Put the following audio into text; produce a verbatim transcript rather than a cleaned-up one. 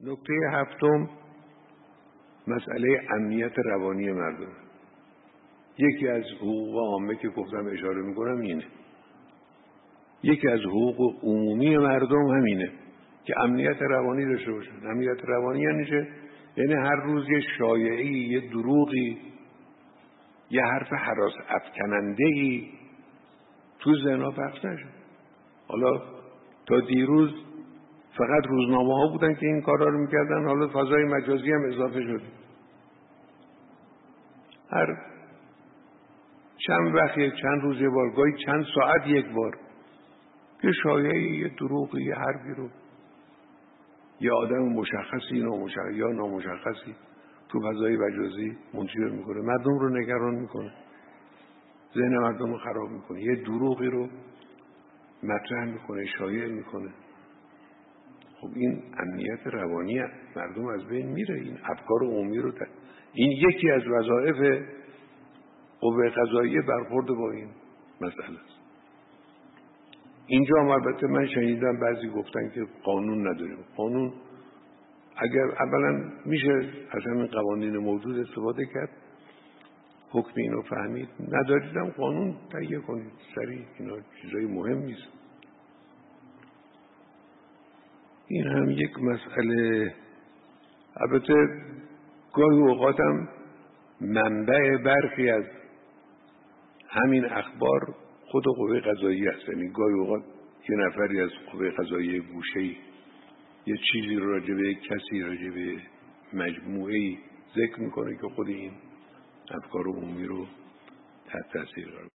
نکته هفتم مسئله امنیت روانی مردم. یکی از حقوق عامه که گفتم اشاره میکنم اینه. یکی از حقوق عمومی مردم همینه که امنیت روانی داشته باشن. امنیت روانی یعنی چه؟ یعنی هر روز یه شایعی، یه دروغی، یه حرف هراس افکننده‌ای تو ذهن‌ها پخش نشه. حالا تا دیروز فقط روزنامه ها بودن که این کارا رو میکردن، حالا فضای مجازی هم اضافه شده. هر چند وقت، چند روز یه بار، گاهی چند ساعت یک بار یه شایعی، یه دروغی، یه حرفی رو یه آدم مشخصی نامشخص یا نامشخصی تو فضای مجازی منتشر میکنه، مردم رو نگران میکنه، ذهن مردم رو خراب میکنه، یه دروغی رو مطرح میکنه، شایع میکنه. خب این امنیت روانی مردم از بین میره. این افکار عمومی رو ده. این یکی از وظایف قوه قضاییه برخورد با این مسئله است. اینجا هم البته من شنیدم بعضی گفتن که قانون نداریم. قانون اگر اولا میشه از همین قوانین موجود استفاده کرد، حکم اینو فهمید، نداریدم قانون تهیه کنید سریع. اینا چیزای مهمی است. این هم یک مسئله. البته گاهی اوقات هم منبع برخی از همین اخبار خود قوه قضاییه است. یعنی گاهی اوقات یه نفری از قوه قضاییه گوشه‌ای یه چیزی رو راجع به کسی، راجع به مجموعه‌ای ذکر میکنه که خود این افکار عمومی رو تحت تاثیر قرار